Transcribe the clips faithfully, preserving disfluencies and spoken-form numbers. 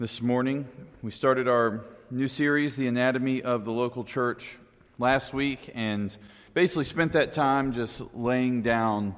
This morning, we started our new series, The Anatomy of the Local Church, last week, and basically spent that time just laying down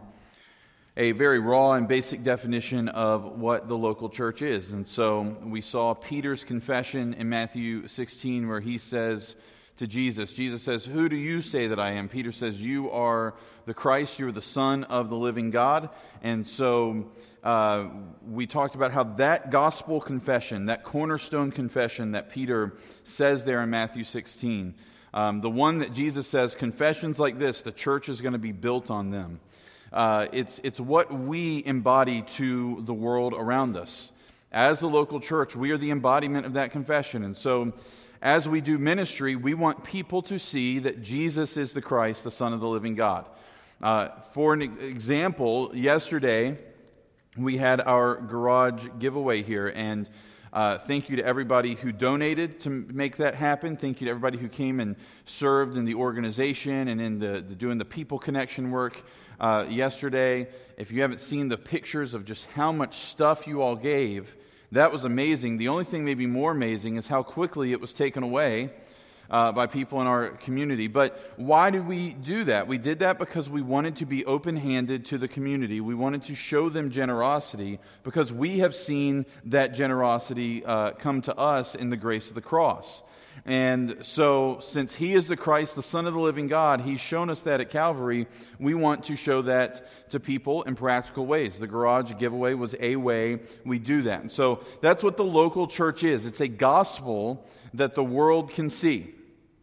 a very raw and basic definition of what the local church is. And so we saw Peter's confession in Matthew sixteen, where he says to Jesus, Jesus says, "Who do you say that I am?" Peter says, "You are the Christ, you are the Son of the living God." And so uh, we talked about how that gospel confession, that cornerstone confession that Peter says there in Matthew sixteen, um, the one that Jesus says, confessions like this, the church is going to be built on them. Uh, it's, it's what we embody to the world around us. As the local church, we are the embodiment of that confession. And so as we do ministry, we want people to see that Jesus is the Christ, the Son of the living God. Uh, for an example, yesterday we had our garage giveaway here, and uh, thank you to everybody who donated to make that happen. Thank you to everybody who came and served in the organization and in the, the doing the people connection work uh, yesterday. If you haven't seen the pictures of just how much stuff you all gave, that was amazing. The only thing maybe more amazing is how quickly it was taken away uh, by people in our community. But why did we do that? We did that because we wanted to be open-handed to the community. We wanted to show them generosity because we have seen that generosity uh, come to us in the grace of the cross. And so, since He is the Christ, the Son of the living God, He's shown us that at Calvary. We want to show that to people in practical ways. The garage giveaway was a way we do that. And so, that's what the local church is. It's a gospel that the world can see.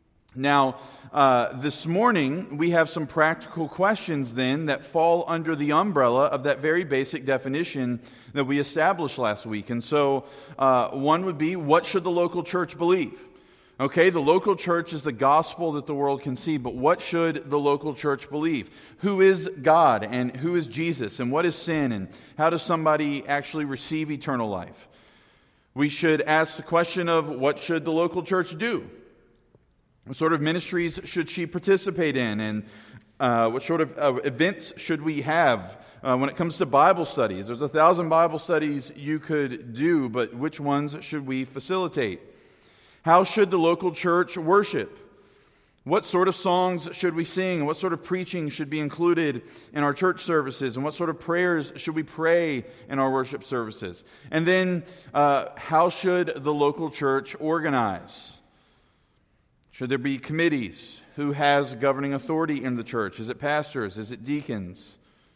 Now, uh, this morning, we have some practical questions then that fall under the umbrella of that very basic definition that we established last week. And so, uh, one would be, what should the local church believe? Okay, the local church is the gospel that the world can see, but what should the local church believe? Who is God, and who is Jesus, and what is sin, and how does somebody actually receive eternal life? We should ask the question of, what should the local church do? What sort of ministries should she participate in, and uh, what sort of uh, events should we have uh, when it comes to Bible studies? There's a thousand Bible studies you could do, but which ones should we facilitate? How should the local church worship? What sort of songs should we sing? What sort of preaching should be included in our church services? And what sort of prayers should we pray in our worship services? And then, uh, how should the local church organize? Should there be committees? Who has governing authority in the church? Is it pastors? Is it deacons?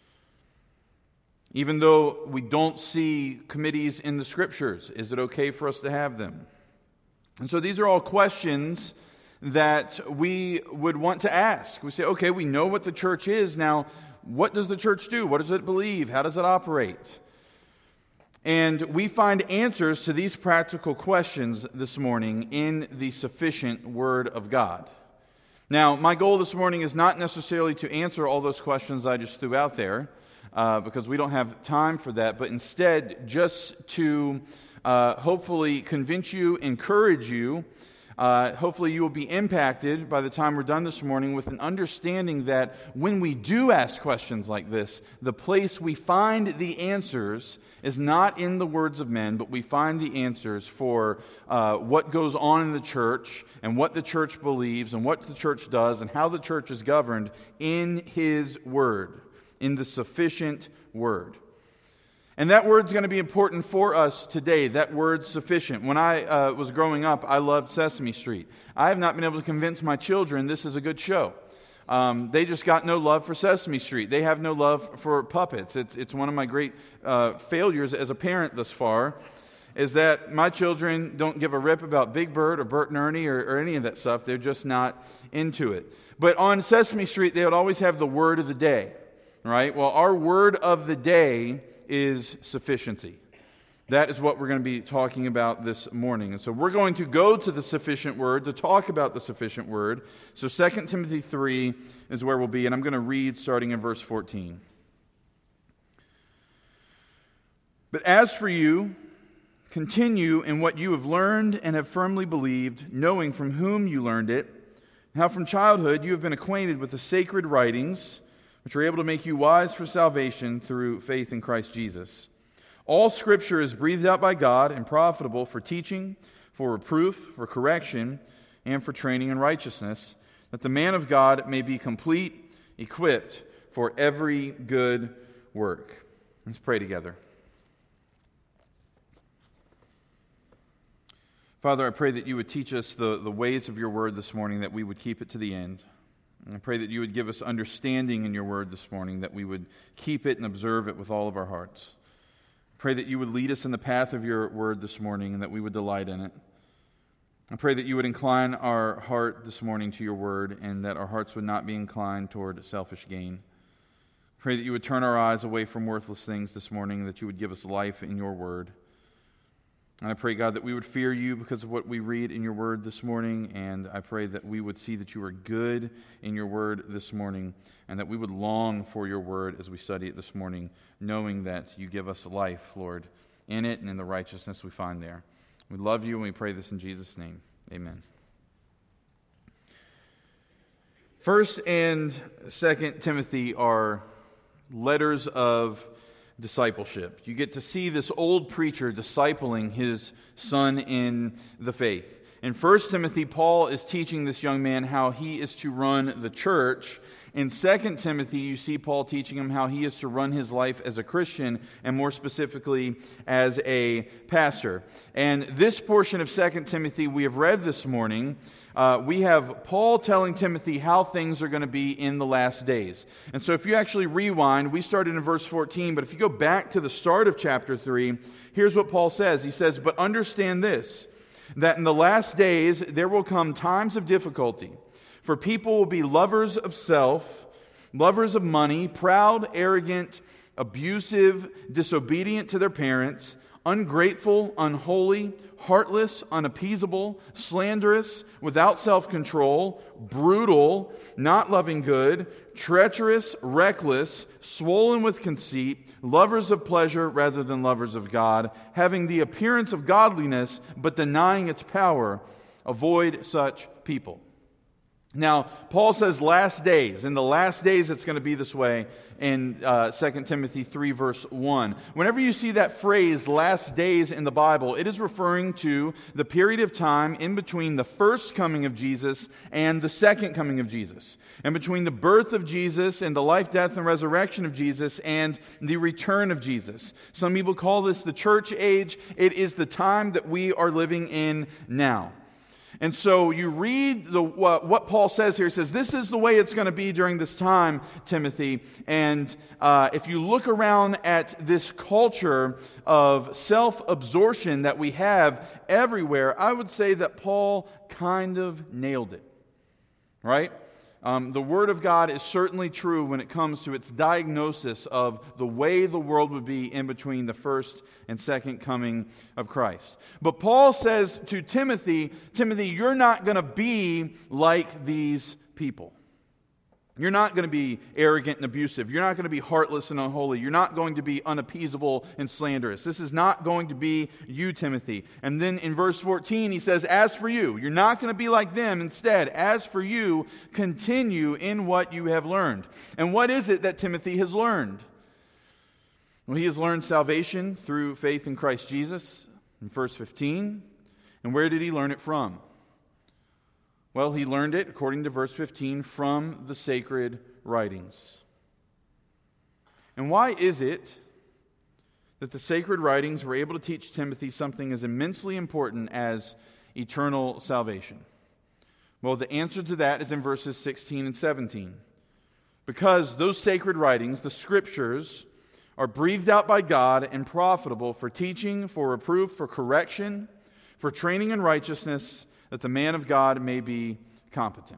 Even though we don't see committees in the Scriptures, is it okay for us to have them? And so these are all questions that we would want to ask. We say, okay, we know what the church is. Now, what does the church do? What does it believe? How does it operate? And we find answers to these practical questions this morning in the sufficient Word of God. Now, my goal this morning is not necessarily to answer all those questions I just threw out there, uh, because we don't have time for that, but instead just to Uh, hopefully convince you, encourage you. Uh, hopefully you will be impacted by the time we're done this morning with an understanding that when we do ask questions like this, the place we find the answers is not in the words of men, but we find the answers for uh, what goes on in the church and what the church believes and what the church does and how the church is governed in His Word, in the sufficient Word. And that word's going to be important for us today, that word sufficient. When I uh, was growing up, I loved Sesame Street. I have not been able to convince my children this is a good show. Um, they just got no love for Sesame Street. They have no love for puppets. It's, it's one of my great uh, failures as a parent thus far, is that my children don't give a rip about Big Bird or Bert and Ernie or, or any of that stuff. They're just not into it. But on Sesame Street, they would always have the word of the day, right? Well, our word of the day is sufficiency. That is what we're going to be talking about this morning. And so we're going to go to the sufficient word to talk about the sufficient word. So Second Timothy three is where we'll be, and I'm going to read starting in verse fourteen. But as for you, continue in what you have learned and have firmly believed, knowing from whom you learned it, how from childhood you have been acquainted with the sacred writings, which are able to make you wise for salvation through faith in Christ Jesus. All Scripture is breathed out by God and profitable for teaching, for reproof, for correction, and for training in righteousness, that the man of God may be complete, equipped for every good work. Let's pray together. Father, I pray that you would teach us the, the ways of your word this morning, that we would keep it to the end. And I pray that you would give us understanding in your word this morning, that we would keep it and observe it with all of our hearts. I pray that you would lead us in the path of your word this morning and that we would delight in it. I pray that you would incline our heart this morning to your word and that our hearts would not be inclined toward selfish gain. I pray that you would turn our eyes away from worthless things this morning and that you would give us life in your word. And I pray, God, that we would fear you because of what we read in your word this morning, and I pray that we would see that you are good in your word this morning, and that we would long for your word as we study it this morning, knowing that you give us life, Lord, in it and in the righteousness we find there. We love you, and we pray this in Jesus' name. Amen. First and Second Timothy are letters of discipleship. You get to see this old preacher discipling his son in the faith. In First Timothy, Paul is teaching this young man how he is to run the church. In Second Timothy, you see Paul teaching him how he is to run his life as a Christian, and more specifically as a pastor. And this portion of Second Timothy we have read this morning. Uh, we have Paul telling Timothy how things are going to be in the last days. And so if you actually rewind, we started in verse fourteen, but if you go back to the start of chapter three, here's what Paul says. He says, "But understand this, that in the last days there will come times of difficulty, for people will be lovers of self, lovers of money, proud, arrogant, abusive, disobedient to their parents, ungrateful, unholy, heartless, unappeasable, slanderous, without self-control, brutal, not loving good, treacherous, reckless, swollen with conceit, lovers of pleasure rather than lovers of God, having the appearance of godliness but denying its power. Avoid such people." Now, Paul says last days. In the last days it's going to be this way in uh, Second Timothy three verse one. Whenever you see that phrase, last days, in the Bible, it is referring to the period of time in between the first coming of Jesus and the second coming of Jesus. And between the birth of Jesus and the life, death, and resurrection of Jesus and the return of Jesus. Some people call this the church age. It is the time that we are living in now. And so you read the what, what Paul says here. He says, this is the way it's going to be during this time, Timothy. And uh, if you look around at this culture of self-absorption that we have everywhere, I would say that Paul kind of nailed it. Right? Um, the Word of God is certainly true when it comes to its diagnosis of the way the world would be in between the first and second coming of Christ. But Paul says to Timothy, Timothy, you're not going to be like these people. You're not going to be arrogant and abusive. You're not going to be heartless and unholy. You're not going to be unappeasable and slanderous. This is not going to be you, Timothy. And then in verse fourteen, he says, as for you, you're not going to be like them. Instead, as for you, continue in what you have learned. And what is it that Timothy has learned? Well, he has learned salvation through faith in Christ Jesus in verse fifteen. And where did he learn it from? Well, he learned it, according to verse fifteen, from the sacred writings. And why is it that the sacred writings were able to teach Timothy something as immensely important as eternal salvation? Well, the answer to that is in verses sixteen and seventeen. Because those sacred writings, the Scriptures, are breathed out by God and profitable for teaching, for reproof, for correction, for training in righteousness, that the man of God may be competent.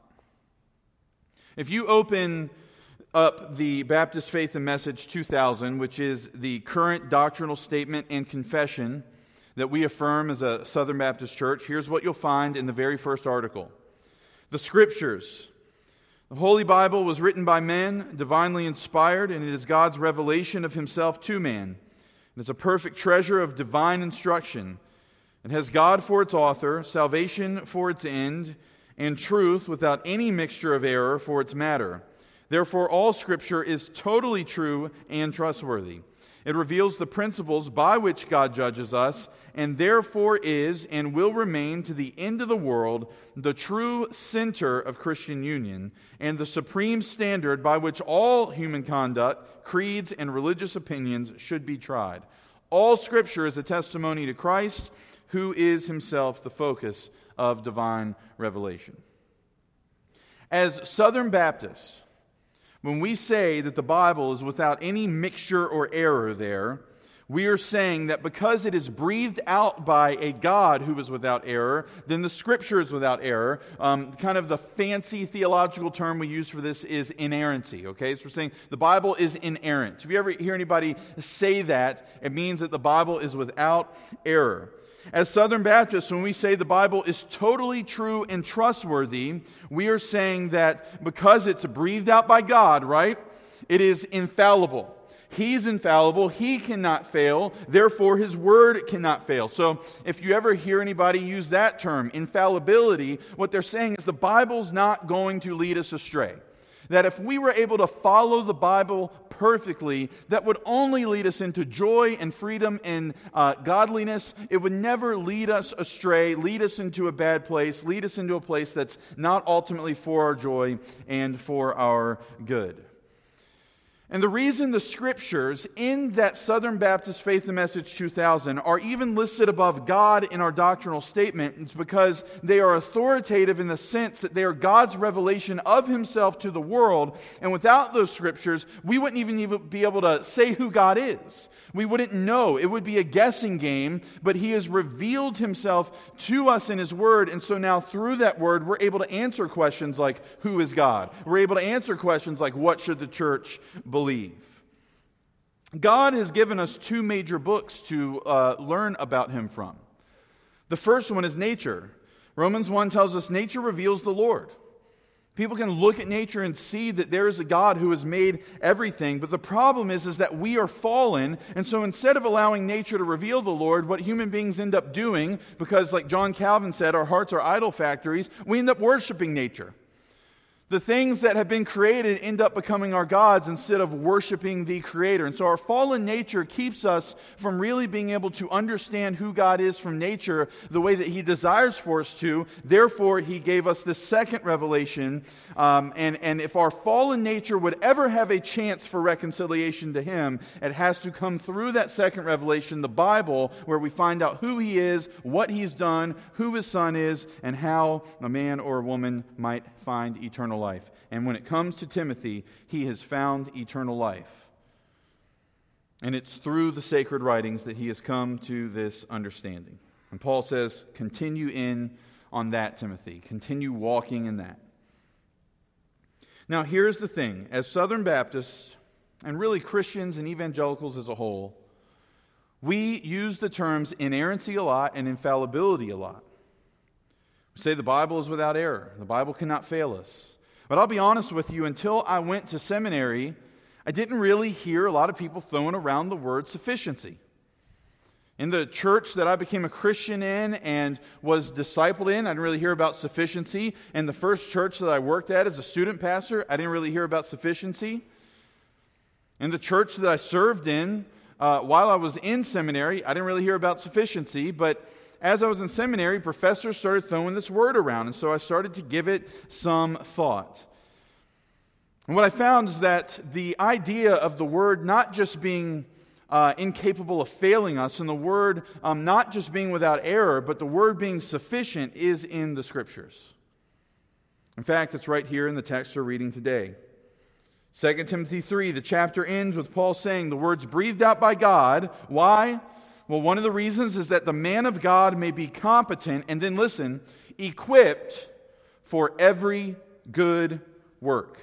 If you open up the Baptist Faith and Message two thousand, which is the current doctrinal statement and confession that we affirm as a Southern Baptist church, here's what you'll find in the very first article. The Scriptures. The Holy Bible was written by men, divinely inspired, and it is God's revelation of Himself to man. It is a perfect treasure of divine instruction. It has God for its author, salvation for its end, and truth without any mixture of error for its matter. Therefore, all Scripture is totally true and trustworthy. It reveals the principles by which God judges us, and therefore is and will remain to the end of the world the true center of Christian union and the supreme standard by which all human conduct, creeds, and religious opinions should be tried. All Scripture is a testimony to Christ, who is himself the focus of divine revelation. As Southern Baptists, when we say that the Bible is without any mixture or error there, we are saying that because it is breathed out by a God who is without error, then the Scripture is without error. Um, kind of the fancy theological term we use for this is inerrancy. Okay, so we're saying the Bible is inerrant. If you ever hear anybody say that, it means that the Bible is without error. As Southern Baptists, when we say the Bible is totally true and trustworthy, we are saying that because it's breathed out by God, right, it is infallible. He's infallible. He cannot fail. Therefore, His Word cannot fail. So if you ever hear anybody use that term, infallibility, what they're saying is the Bible's not going to lead us astray. That if we were able to follow the Bible perfectly, that would only lead us into joy and freedom and uh, godliness. It would never lead us astray, lead us into a bad place, lead us into a place that's not ultimately for our joy and for our good. And the reason the Scriptures in that Southern Baptist Faith and Message two thousand are even listed above God in our doctrinal statement is because they are authoritative in the sense that they are God's revelation of Himself to the world. And without those Scriptures, we wouldn't even be able to say who God is. We wouldn't know. It would be a guessing game, but He has revealed Himself to us in His Word. And so now through that Word, we're able to answer questions like, who is God? We're able to answer questions like, what should the church believe? God has given us two major books to uh, learn about Him from. The first one is nature. Romans one tells us nature reveals the Lord. People can look at nature and see that there is a God who has made everything, but the problem is, is that we are fallen, and so instead of allowing nature to reveal the Lord, what human beings end up doing, because like John Calvin said, our hearts are idol factories, we end up worshiping nature. The things that have been created end up becoming our gods instead of worshiping the Creator. And so our fallen nature keeps us from really being able to understand who God is from nature the way that He desires for us to. Therefore, He gave us this second revelation. Um, and, and if our fallen nature would ever have a chance for reconciliation to Him, it has to come through that second revelation, the Bible, where we find out who He is, what He's done, who His Son is, and how a man or a woman might find eternal life. And when it comes to Timothy, he has found eternal life. And it's through the sacred writings that he has come to this understanding. And Paul says, continue in on that, Timothy. Continue walking in that. Now, here's the thing. As Southern Baptists, and really Christians and evangelicals as a whole, we use the terms inerrancy a lot and infallibility a lot. We say the Bible is without error. The Bible cannot fail us. But I'll be honest with you, until I went to seminary, I didn't really hear a lot of people throwing around the word sufficiency. In the church that I became a Christian in and was discipled in, I didn't really hear about sufficiency. In the first church that I worked at as a student pastor, I didn't really hear about sufficiency. In the church that I served in, uh, while I was in seminary, I didn't really hear about sufficiency, but as I was in seminary, professors started throwing this word around, and so I started to give it some thought. And what I found is that the idea of the word not just being uh, incapable of failing us, and the word um, not just being without error, but the word being sufficient is in the Scriptures. In fact, it's right here in the text we're reading today. Second Timothy three, the chapter ends with Paul saying the words breathed out by God. Why? Well, one of the reasons is that the man of God may be competent, and then listen, equipped for every good work.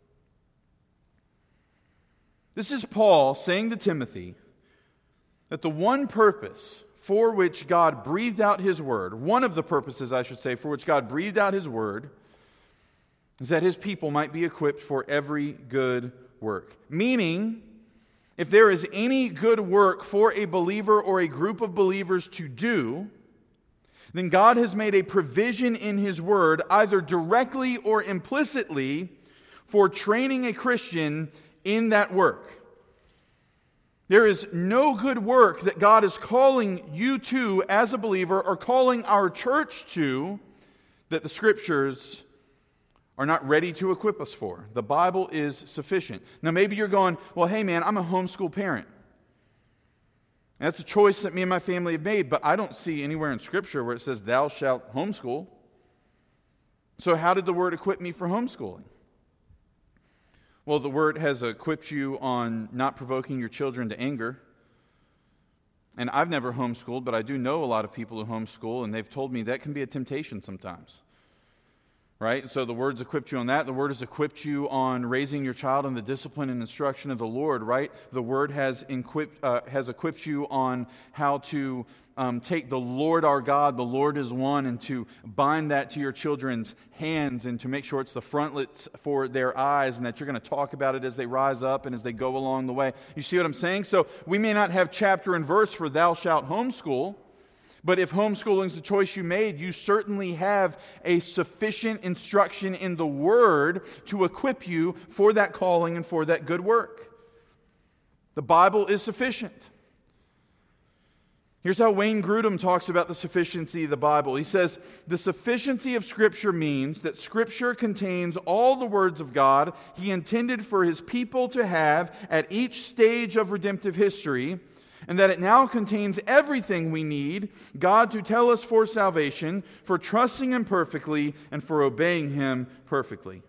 This is Paul saying to Timothy that the one purpose for which God breathed out His Word, one of the purposes, I should say, for which God breathed out His Word, is that His people might be equipped for every good work. Meaning, if there is any good work for a believer or a group of believers to do, then God has made a provision in His Word, either directly or implicitly, for training a Christian in that work. There is no good work that God is calling you to as a believer or calling our church to that the Scriptures are not ready to equip us for. The Bible is sufficient. Now maybe you're going, well, hey man, I'm a homeschool parent. And that's a choice that me and my family have made, but I don't see anywhere in Scripture where it says, thou shalt homeschool. So how did the Word equip me for homeschooling? Well, the Word has equipped you on not provoking your children to anger. And I've never homeschooled, but I do know a lot of people who homeschool, and they've told me that can be a temptation sometimes. Right? So the Word's equipped you on that. The Word has equipped you on raising your child in the discipline and instruction of the Lord, right? The Word has equipped, uh, has equipped you on how to um, take the Lord our God, the Lord is one, and to bind that to your children's hands and to make sure it's the frontlets for their eyes and that you're going to talk about it as they rise up and as they go along the way. You see what I'm saying? So we may not have chapter and verse for thou shalt homeschool, but if homeschooling is the choice you made, you certainly have a sufficient instruction in the Word to equip you for that calling and for that good work. The Bible is sufficient. Here's how Wayne Grudem talks about the sufficiency of the Bible. He says, the sufficiency of Scripture means that Scripture contains all the words of God He intended for His people to have at each stage of redemptive history, and that it now contains everything we need God to tell us for salvation, for trusting Him perfectly, and for obeying Him perfectly.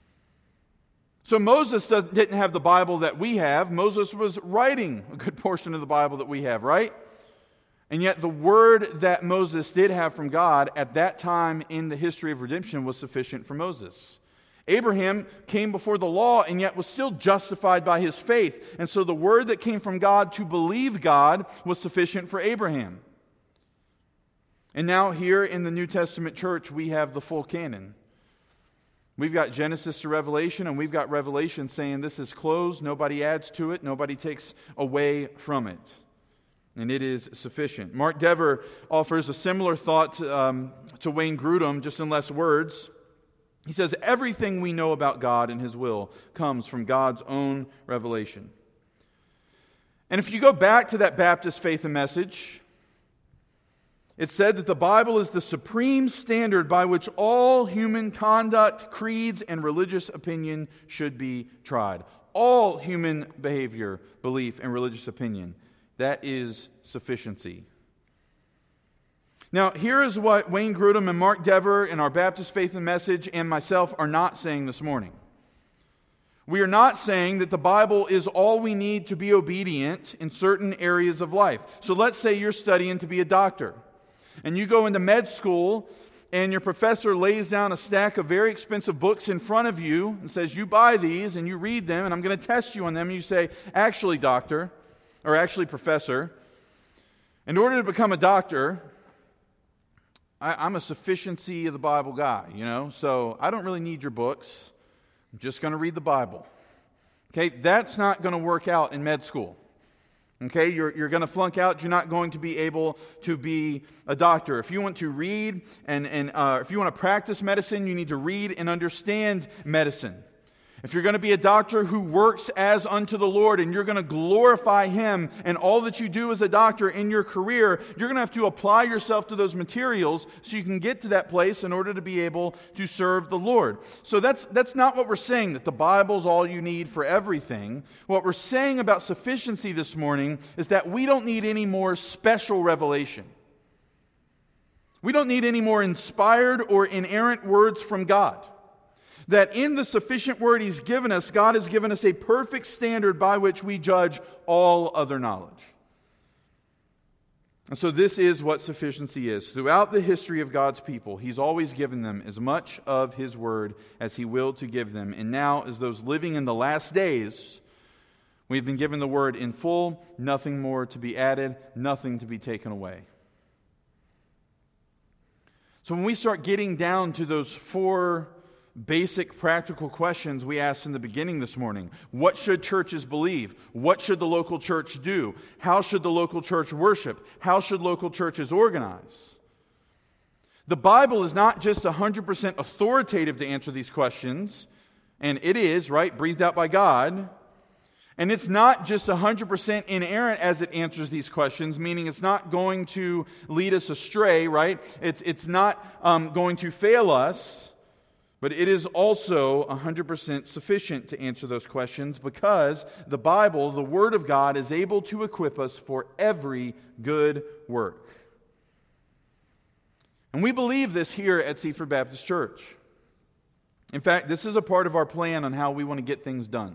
So Moses didn't have the Bible that we have. Moses was writing a good portion of the Bible that we have, right? And yet the word that Moses did have from God at that time in the history of redemption was sufficient for Moses. Abraham came before the law and yet was still justified by his faith. And so the word that came from God to believe God was sufficient for Abraham. And now here in the New Testament church, we have the full canon. We've got Genesis to Revelation, and we've got Revelation saying this is closed, nobody adds to it, nobody takes away from it. And it is sufficient. Mark Dever offers a similar thought to, um, to Wayne Grudem, just in less words. He says, everything we know about God and His will comes from God's own revelation. And if you go back to that Baptist Faith and Message, it said that the Bible is the supreme standard by which all human conduct, creeds, and religious opinion should be tried. All human behavior, belief, and religious opinion. That is sufficiency. Now, here is what Wayne Grudem and Mark Dever and our Baptist Faith and Message and myself are not saying this morning. We are not saying that the Bible is all we need to be obedient in certain areas of life. So let's say you're studying to be a doctor, and you go into med school, and your professor lays down a stack of very expensive books in front of you and says, you buy these and you read them, and I'm going to test you on them. And you say, actually, doctor, or actually, professor, in order to become a doctor, I, I'm a sufficiency of the Bible guy, you know, so I don't really need your books. I'm just going to read the Bible. Okay, that's not going to work out in med school. Okay, you're, you're going to flunk out. You're not going to be able to be a doctor. If you want to read and, and uh, if you want to practice medicine, you need to read and understand medicine. If you're going to be a doctor who works as unto the Lord and you're going to glorify Him in all that you do as a doctor in your career, you're going to have to apply yourself to those materials so you can get to that place in order to be able to serve the Lord. So that's, that's not what we're saying, that the Bible's all you need for everything. What we're saying about sufficiency this morning is that we don't need any more special revelation. We don't need any more inspired or inerrant words from God. That in the sufficient word He's given us, God has given us a perfect standard by which we judge all other knowledge. And so this is what sufficiency is. Throughout the history of God's people, He's always given them as much of His word as He willed to give them. And now, as those living in the last days, we've been given the word in full, nothing more to be added, nothing to be taken away. So when we start getting down to those four basic practical questions we asked in the beginning this morning. What should churches believe? What should the local church do? How should the local church worship? How should local churches organize? The Bible is not just one hundred percent authoritative to answer these questions, and it is, right, breathed out by God. And it's not just one hundred percent inerrant as it answers these questions, meaning it's not going to lead us astray, right? It's, it's not um, going to fail us, but it is also one hundred percent sufficient to answer those questions because the Bible, the Word of God, is able to equip us for every good work. And we believe this here at Seaford Baptist Church. In fact, this is a part of our plan on how we want to get things done.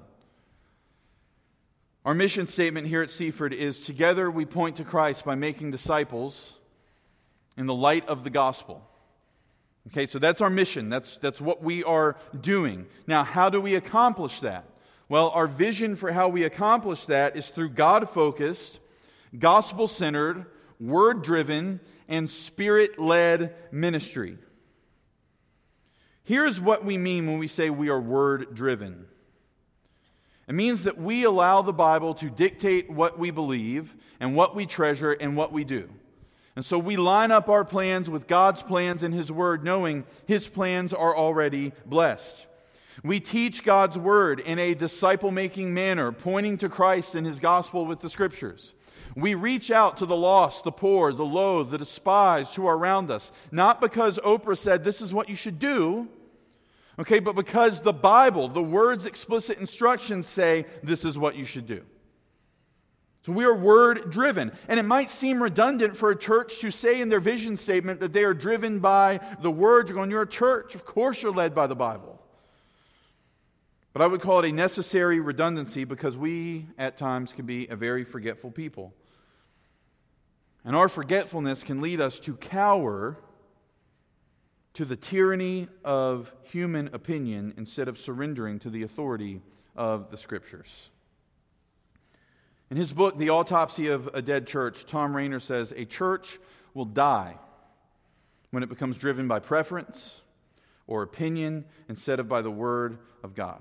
Our mission statement here at Seaford is, together we point to Christ by making disciples in the light of the gospel. Okay, so that's our mission. That's, that's what we are doing. Now, how do we accomplish that? Well, our vision for how we accomplish that is through God-focused, gospel-centered, word-driven, and spirit-led ministry. Here's what we mean when we say we are word-driven. It means that we allow the Bible to dictate what we believe and what we treasure and what we do. And so we line up our plans with God's plans in His Word, knowing His plans are already blessed. We teach God's Word in a disciple-making manner, pointing to Christ and His gospel with the Scriptures. We reach out to the lost, the poor, the low, the despised who are around us, not because Oprah said this is what you should do, okay, but because the Bible, the Word's explicit instructions say this is what you should do. So we are word-driven. And it might seem redundant for a church to say in their vision statement that they are driven by the Word. You're going, you're a church. Of course you're led by the Bible. But I would call it a necessary redundancy because we, at times, can be a very forgetful people. And our forgetfulness can lead us to cower to the tyranny of human opinion instead of surrendering to the authority of the Scriptures. In his book, The Autopsy of a Dead Church, Tom Rainer says, a church will die when it becomes driven by preference or opinion instead of by the Word of God.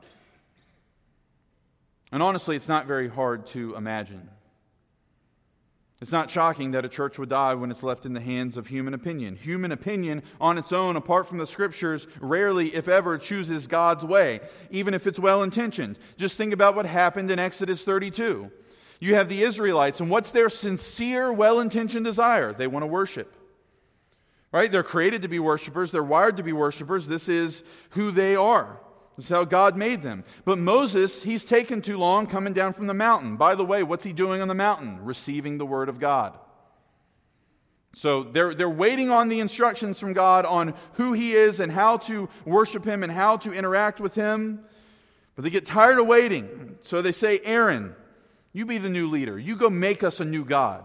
And honestly, it's not very hard to imagine. It's not shocking that a church would die when it's left in the hands of human opinion. Human opinion on its own, apart from the Scriptures, rarely, if ever, chooses God's way, even if it's well-intentioned. Just think about what happened in Exodus thirty-two. You have the Israelites, and what's their sincere, well-intentioned desire? They want to worship. Right? They're created to be worshipers. They're wired to be worshipers. This is who they are. This is how God made them. But Moses, he's taken too long coming down from the mountain. By the way, what's he doing on the mountain? Receiving the Word of God. So they're, they're waiting on the instructions from God on who He is and how to worship Him and how to interact with Him. But they get tired of waiting. So they say, Aaron, you be the new leader. You go make us a new God.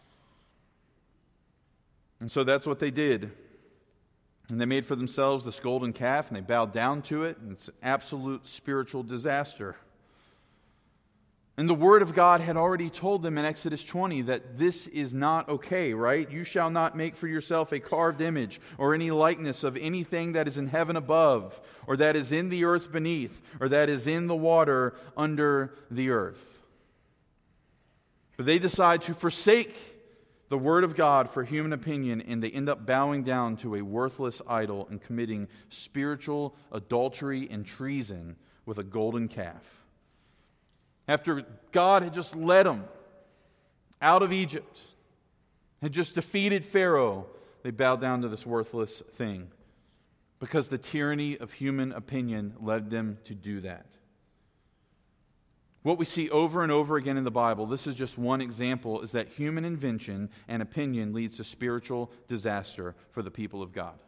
And so that's what they did. And they made for themselves this golden calf, and they bowed down to it, and it's an absolute spiritual disaster. And the Word of God had already told them in Exodus twenty that this is not okay, right? You shall not make for yourself a carved image or any likeness of anything that is in heaven above, or that is in the earth beneath, or that is in the water under the earth. But they decide to forsake the Word of God for human opinion, and they end up bowing down to a worthless idol and committing spiritual adultery and treason with a golden calf. After God had just led them out of Egypt, had just defeated Pharaoh, they bowed down to this worthless thing because the tyranny of human opinion led them to do that. What we see over and over again in the Bible, this is just one example, is that human invention and opinion leads to spiritual disaster for the people of God.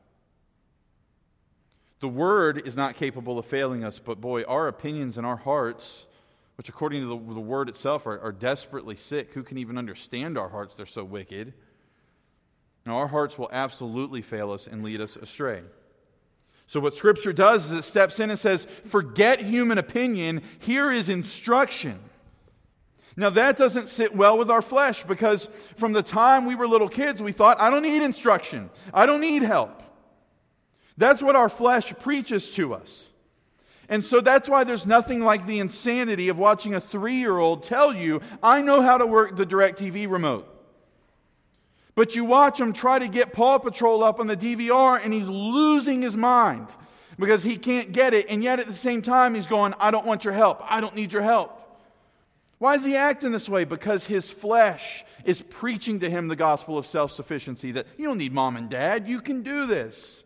The Word is not capable of failing us, but boy, our opinions and our hearts, which according to the, the Word itself are, are desperately sick. Who can even understand our hearts? They're so wicked. Now, our hearts will absolutely fail us and lead us astray. So what Scripture does is it steps in and says, forget human opinion. Here is instruction. Now that doesn't sit well with our flesh because from the time we were little kids, we thought, I don't need instruction. I don't need help. That's what our flesh preaches to us. And so that's why there's nothing like the insanity of watching a three-year-old tell you, I know how to work the DirecTV remote. But you watch him try to get Paw Patrol up on the D V R and he's losing his mind because he can't get it. And yet at the same time he's going, I don't want your help. I don't need your help. Why is he acting this way? Because his flesh is preaching to him the gospel of self-sufficiency, that you don't need mom and dad, you can do this.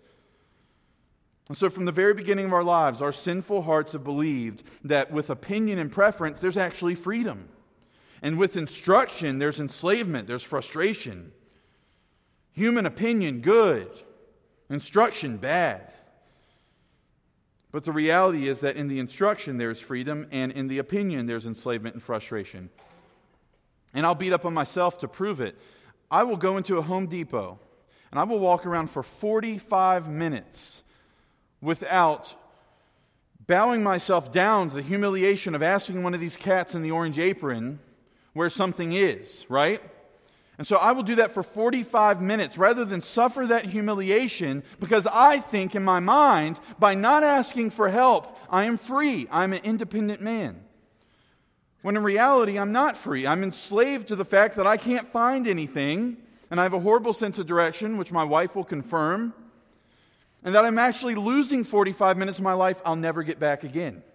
And so from the very beginning of our lives, our sinful hearts have believed that with opinion and preference, there's actually freedom. And with instruction, there's enslavement, there's frustration. Human opinion, good. Instruction, bad. But the reality is that in the instruction there's freedom, and in the opinion there's enslavement and frustration. And I'll beat up on myself to prove it. I will go into a Home Depot, and I will walk around for forty-five minutes without bowing myself down to the humiliation of asking one of these cats in the orange apron where something is, right? And so I will do that for forty-five minutes rather than suffer that humiliation, because I think in my mind, by not asking for help, I am free. I'm an independent man. When in reality, I'm not free. I'm enslaved to the fact that I can't find anything, and I have a horrible sense of direction, which my wife will confirm, and that I'm actually losing forty-five minutes of my life I'll never get back again.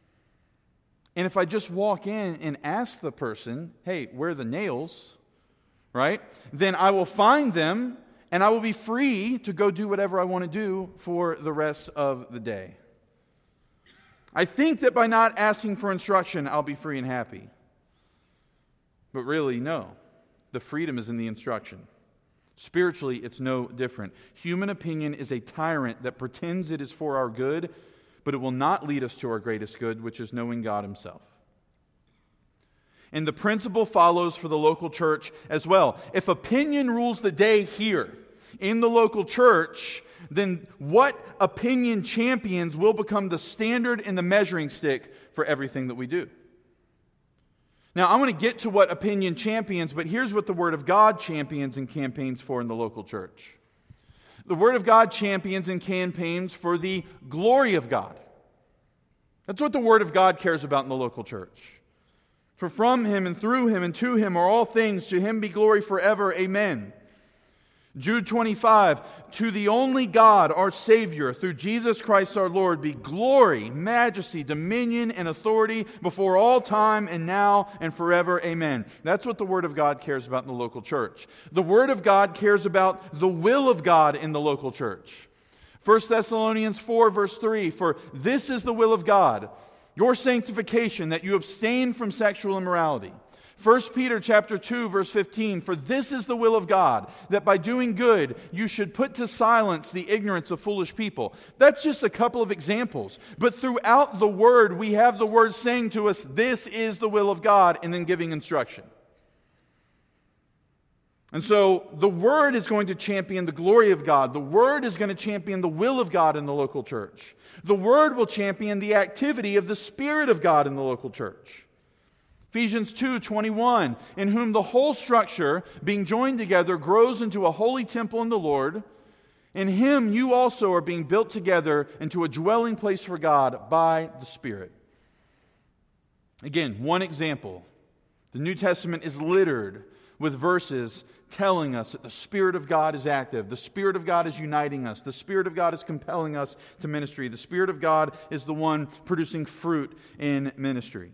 And if I just walk in and ask the person, hey, where are the nails? Right? Then I will find them, and I will be free to go do whatever I want to do for the rest of the day. I think that by not asking for instruction, I'll be free and happy. But really, no. The freedom is in the instruction. Spiritually, it's no different. Human opinion is a tyrant that pretends it is for our good, but it will not lead us to our greatest good, which is knowing God Himself. And the principle follows for the local church as well. If opinion rules the day here in the local church, then what opinion champions will become the standard and the measuring stick for everything that we do. Now, I want to get to what opinion champions, but here's what the Word of God champions and campaigns for in the local church. The Word of God champions and campaigns for the glory of God. That's what the Word of God cares about in the local church. For from Him and through Him and to Him are all things. To Him be glory forever. Amen. Jude twenty-five, to the only God, our Savior, through Jesus Christ our Lord, be glory, majesty, dominion, and authority before all time and now and forever. Amen. That's what the Word of God cares about in the local church. The Word of God cares about the will of God in the local church. First Thessalonians four, verse three, for this is the will of God, your sanctification, that you abstain from sexual immorality. First Peter chapter two, verse fifteen, for this is the will of God, that by doing good you should put to silence the ignorance of foolish people. That's just a couple of examples. But throughout the Word, we have the Word saying to us, this is the will of God, and then giving instruction. And so the Word is going to champion the glory of God. The Word is going to champion the will of God in the local church. The Word will champion the activity of the Spirit of God in the local church. Ephesians two twenty-one, in whom the whole structure, being joined together, grows into a holy temple in the Lord. In Him you also are being built together into a dwelling place for God by the Spirit. Again, one example. The New Testament is littered with verses telling us that the Spirit of God is active. The Spirit of God is uniting us. The Spirit of God is compelling us to ministry. The Spirit of God is the one producing fruit in ministry.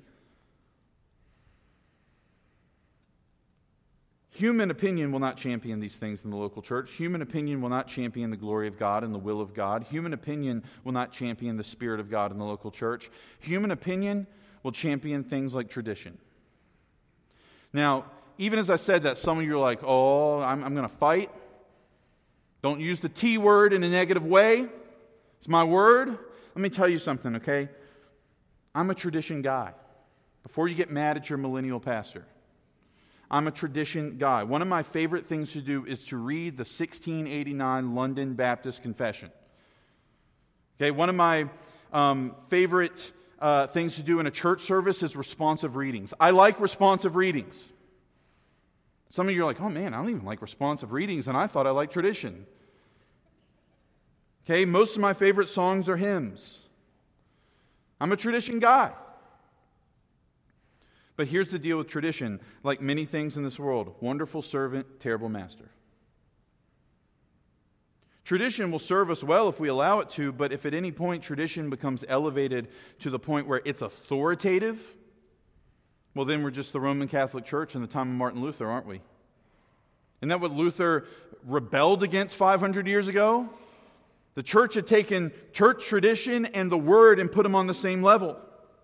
Human opinion will not champion these things in the local church. Human opinion will not champion the glory of God and the will of God. Human opinion will not champion the Spirit of God in the local church. Human opinion will champion things like tradition. Now, even as I said that, some of you are like, oh, I'm, I'm going to fight. Don't use the T word in a negative way. It's my word. Let me tell you something, okay? I'm a tradition guy. Before you get mad at your millennial pastor, I'm a tradition guy. One of my favorite things to do is to read the sixteen eighty-nine London Baptist Confession. Okay, one of my um, favorite uh, things to do in a church service is responsive readings. I like responsive readings. Some of you are like, oh man, I don't even like responsive readings, and I thought I liked tradition. Okay, most of my favorite songs are hymns. I'm a tradition guy. But here's the deal with tradition. Like many things in this world, wonderful servant, terrible master. Tradition will serve us well if we allow it to, but if at any point tradition becomes elevated to the point where it's authoritative, Well, then we're just the Roman Catholic Church in the time of Martin Luther, aren't we? Isn't that what Luther rebelled against five hundred years ago? The church had taken church tradition and the Word and put them on the same level.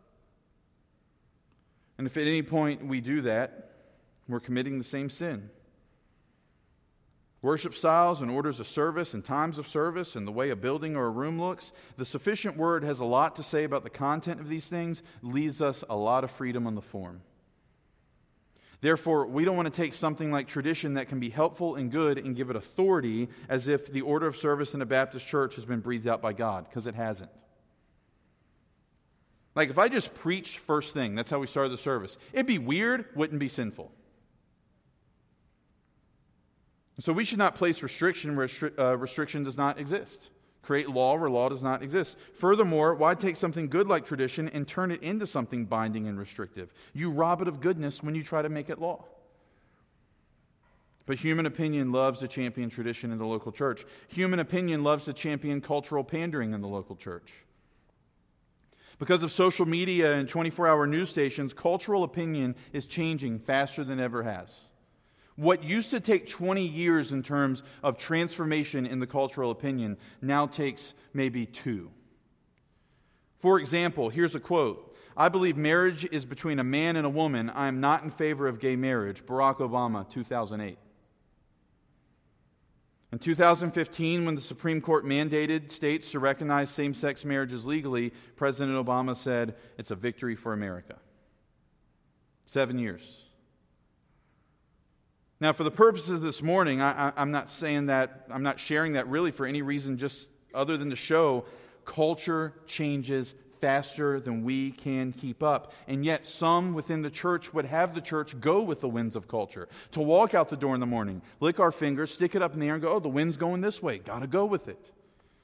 And if at any point we do that, we're committing the same sin. Worship styles and orders of service and times of service and the way a building or a room looks, the sufficient word has a lot to say about the content of these things, leaves us a lot of freedom on the form. Therefore, we don't want to take something like tradition that can be helpful and good and give it authority as if the order of service in a Baptist church has been breathed out by God, because it hasn't. Like if I just preached first thing, that's how we started the service, it'd be weird, wouldn't be sinful. So we should not place restriction where restri- uh, restriction does not exist. Create law where law does not exist. Furthermore, why take something good like tradition and turn it into something binding and restrictive? You rob it of goodness when you try to make it law. But human opinion loves to champion tradition in the local church. Human opinion loves to champion cultural pandering in the local church. Because of social media and twenty-four hour news stations, cultural opinion is changing faster than ever has. What used to take twenty years in terms of transformation in the cultural opinion now takes maybe two. For example, here's a quote. I believe marriage is between a man and a woman. I am not in favor of gay marriage. Barack Obama, two thousand eight. In two thousand fifteen, when the Supreme Court mandated states to recognize same-sex marriages legally, President Obama said, it's a victory for America. Seven years. Now, for the purposes of this morning, I, I, I'm not saying that, I'm not sharing that really for any reason just other than to show culture changes faster than we can keep up. And yet some within the church would have the church go with the winds of culture. To walk out the door in the morning, lick our fingers, stick it up in the air and go, oh, the wind's going this way. Got to go with it.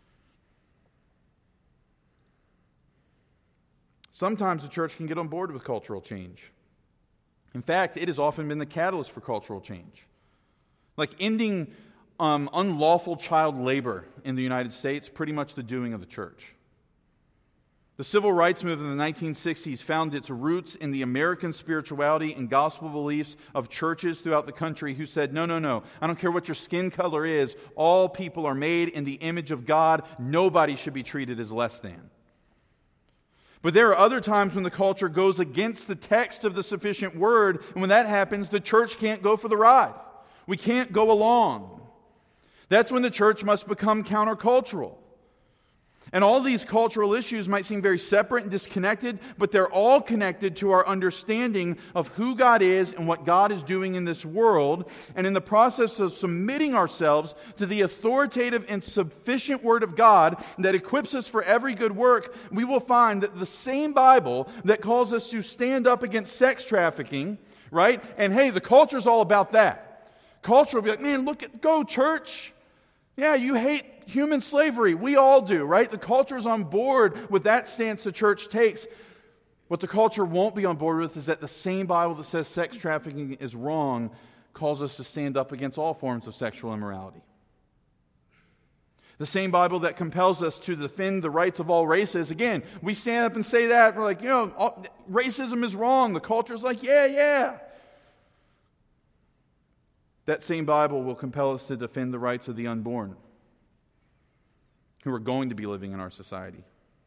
Sometimes the church can get on board with cultural change. In fact, it has often been the catalyst for cultural change. Like ending um, unlawful child labor in the United States, pretty much the doing of the church. The civil rights movement in the nineteen sixties found its roots in the American spirituality and gospel beliefs of churches throughout the country who said, no, no, no, I don't care what your skin color is, all people are made in the image of God, nobody should be treated as less than. But there are other times when the culture goes against the text of the sufficient word, and when that happens, the church can't go for the ride. We can't go along. That's when the church must become countercultural. And all these cultural issues might seem very separate and disconnected, but they're all connected to our understanding of who God is and what God is doing in this world. And in the process of submitting ourselves to the authoritative and sufficient Word of God that equips us for every good work, we will find that the same Bible that calls us to stand up against sex trafficking, right? And hey, the culture's all about that. Culture will be like, man, look at, go church. Yeah, you hate human slavery. We all do, right? The culture is on board with that stance the church takes. What the culture won't be on board with is that the same Bible that says sex trafficking is wrong calls us to stand up against all forms of sexual immorality. The same Bible that compels us to defend the rights of all races. Again, we stand up and say that. We're like, you know, all, racism is wrong. The culture's like, yeah, yeah. That same Bible will compel us to defend the rights of the unborn who are going to be living in our society.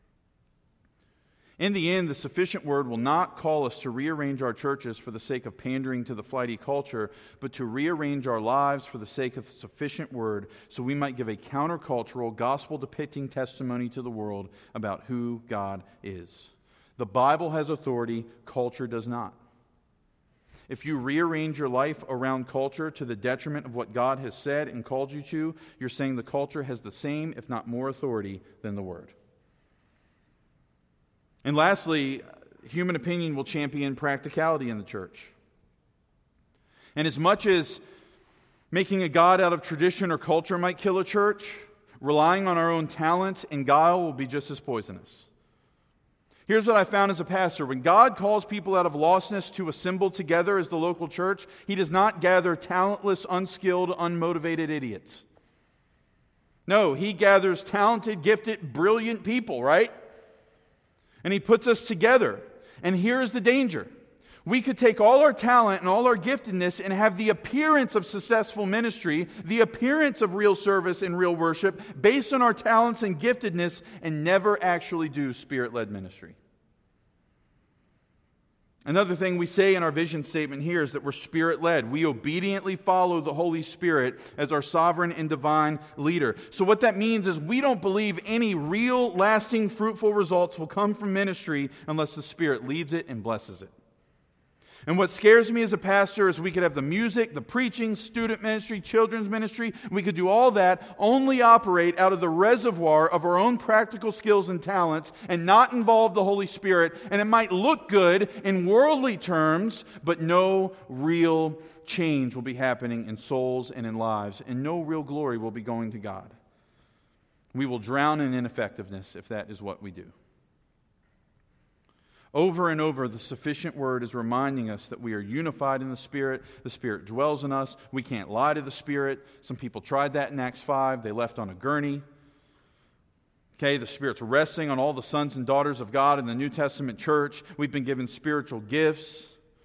In the end, the sufficient word will not call us to rearrange our churches for the sake of pandering to the flighty culture, but to rearrange our lives for the sake of the sufficient word so we might give a countercultural, gospel-depicting testimony to the world about who God is. The Bible has authority, culture does not. If you rearrange your life around culture to the detriment of what God has said and called you to, you're saying the culture has the same, if not more, authority than the Word. And lastly, human opinion will champion practicality in the church. And as much as making a God out of tradition or culture might kill a church, relying on our own talent and guile will be just as poisonous. Here's what I found as a pastor. When God calls people out of lostness to assemble together as the local church, He does not gather talentless, unskilled, unmotivated idiots. No, He gathers talented, gifted, brilliant people, right? And He puts us together. And here is the danger. We could take all our talent and all our giftedness and have the appearance of successful ministry, the appearance of real service and real worship based on our talents and giftedness, and never actually do Spirit-led ministry. Another thing we say in our vision statement here is that we're Spirit-led. We obediently follow the Holy Spirit as our sovereign and divine leader. So what that means is we don't believe any real, lasting, fruitful results will come from ministry unless the Spirit leads it and blesses it. And what scares me as a pastor is we could have the music, the preaching, student ministry, children's ministry. We could do all that, only operate out of the reservoir of our own practical skills and talents and not involve the Holy Spirit. And it might look good in worldly terms, but no real change will be happening in souls and in lives. And no real glory will be going to God. We will drown in ineffectiveness if that is what we do. Over and over, the sufficient word is reminding us that we are unified in the Spirit. The Spirit dwells in us. We can't lie to the Spirit. Some people tried that in Acts five. They left on a gurney. Okay, the Spirit's resting on all the sons and daughters of God in the New Testament church. We've been given spiritual gifts.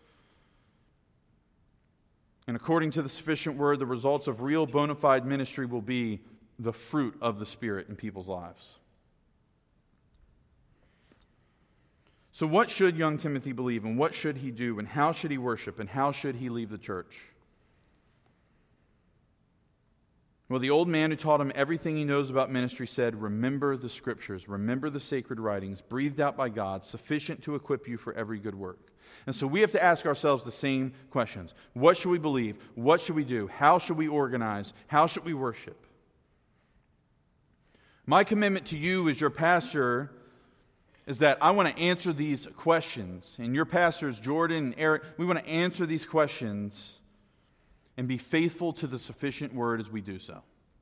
And according to the sufficient word, the results of real bona fide ministry will be the fruit of the Spirit in people's lives. So what should young Timothy believe, and what should he do, and how should he worship, and how should he leave the church? Well, the old man who taught him everything he knows about ministry said, remember the Scriptures, remember the sacred writings, breathed out by God, sufficient to equip you for every good work. And so we have to ask ourselves the same questions. What should we believe? What should we do? How should we organize? How should we worship? My commitment to you as your pastor is that I want to answer these questions. And your pastors, Jordan and Eric, we want to answer these questions and be faithful to the sufficient word as we do so.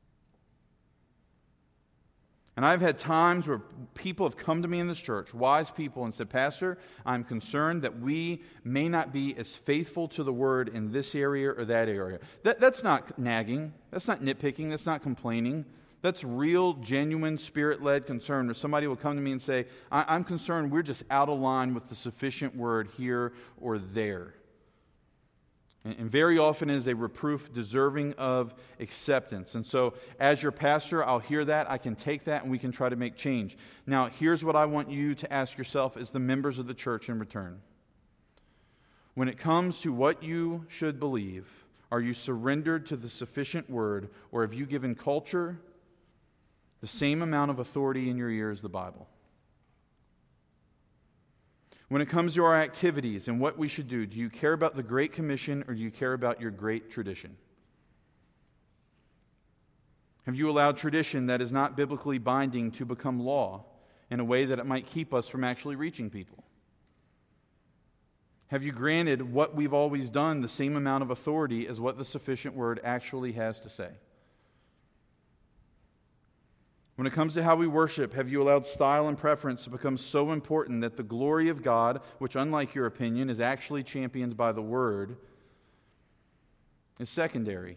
And I've had times where people have come to me in this church, wise people, and said, Pastor, I'm concerned that we may not be as faithful to the word in this area or that area. That, that's not nagging. That's not nitpicking. That's not complaining. That's real, genuine, Spirit-led concern where somebody will come to me and say, I- I'm concerned we're just out of line with the sufficient word here or there. And, and very often is a reproof deserving of acceptance. And so as your pastor, I'll hear that, I can take that, and we can try to make change. Now, here's what I want you to ask yourself as the members of the church in return. When it comes to what you should believe, are you surrendered to the sufficient word, or have you given culture the same amount of authority in your ear as the Bible? When it comes to our activities and what we should do, do you care about the Great Commission or do you care about your great tradition? Have you allowed tradition that is not biblically binding to become law in a way that it might keep us from actually reaching people? Have you granted what we've always done the same amount of authority as what the sufficient word actually has to say? When it comes to how we worship, have you allowed style and preference to become so important that the glory of God, which unlike your opinion is actually championed by the Word, is secondary?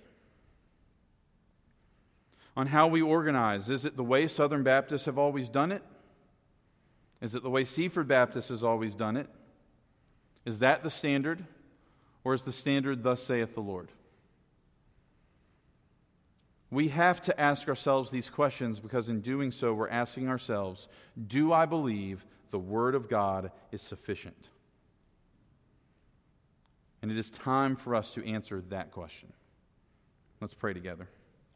On how we organize, is it the way Southern Baptists have always done it? Is it the way Seaford Baptist has always done it? Is that the standard? Or is the standard, thus saith the Lord? We have to ask ourselves these questions because in doing so, we're asking ourselves, do I believe the Word of God is sufficient? And it is time for us to answer that question. Let's pray together.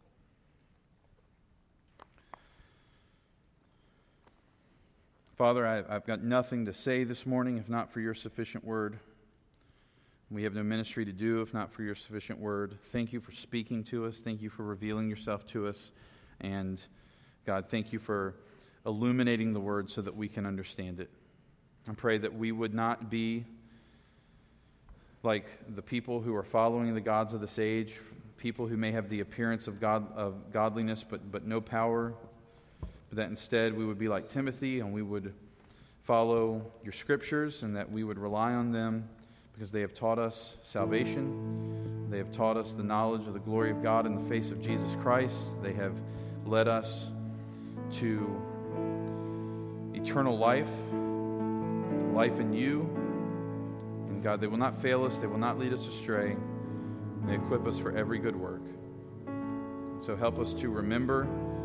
Father, I, I've got nothing to say this morning if not for your sufficient Word. We have no ministry to do if not for your sufficient word. Thank you for speaking to us. Thank you for revealing yourself to us. And God, thank you for illuminating the word so that we can understand it. I pray that we would not be like the people who are following the gods of this age, people who may have the appearance of God of godliness but, but no power, but that instead we would be like Timothy and we would follow your scriptures and that we would rely on them because they have taught us salvation. They have taught us the knowledge of the glory of God in the face of Jesus Christ. They have led us to eternal life, life in you, and And God, they will not fail us. They will not lead us astray. And they equip us for every good work. So help us to remember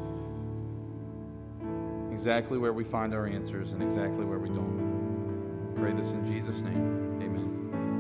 exactly where we find our answers and exactly where we don't. I pray this in Jesus' name. Amen.